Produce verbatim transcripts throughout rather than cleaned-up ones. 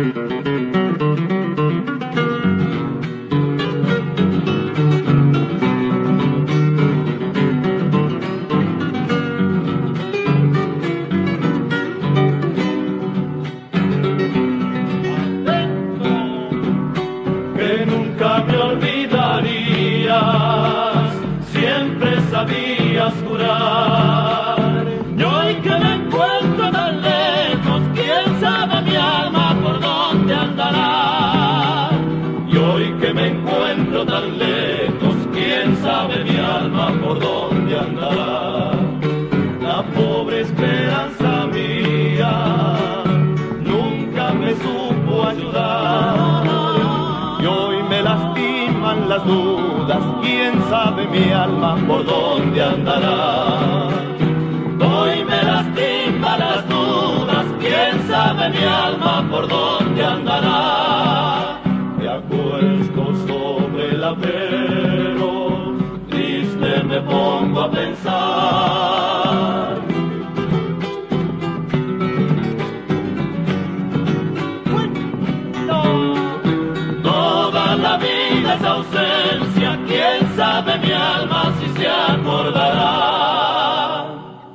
Que nunca me olvidarías, siempre sabías jurar. Y hoy que me encuentro tan lejos, quién sabe mi alma por dónde andará. Y hoy que me encuentro tan lejos, quién sabe mi alma por dónde andará. La pobre esperanza mía nunca me supo ayudar. Y hoy me lastiman las dudas, quién sabe mi alma por dónde andará. Hoy me lastiman las dudas, quién sabe mi alma por dónde andará. Me acuesto sobre el apero, triste me pongo a pensar. La vida es ausencia, quién sabe mi alma si se acordará.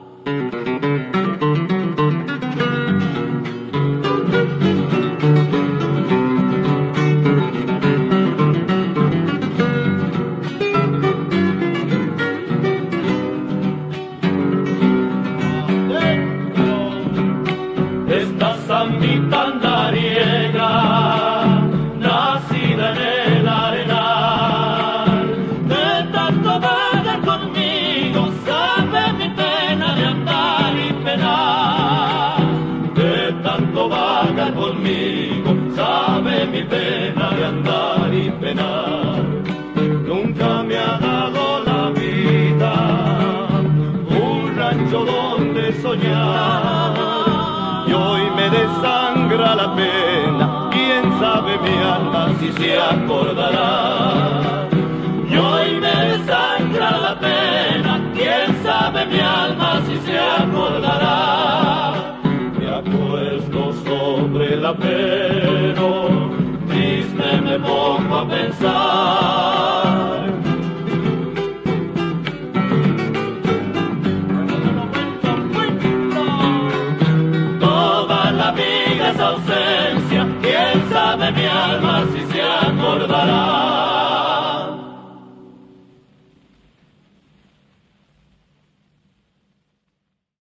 Esta sambita andariega, nacida en el arenal, de tanto vagar conmigo, sabe mi pena de andar y penar. De tanto vagar conmigo, sabe mi pena de andar y penar. Nunca me ha dado la vida un rancho donde soñar, y hoy me desangra la pena, quién sabe mi alma si se acordará. Y hoy me desangra la pena, quién sabe mi alma si se acordará. Me acuesto sobre el apero, triste me pongo a pensar.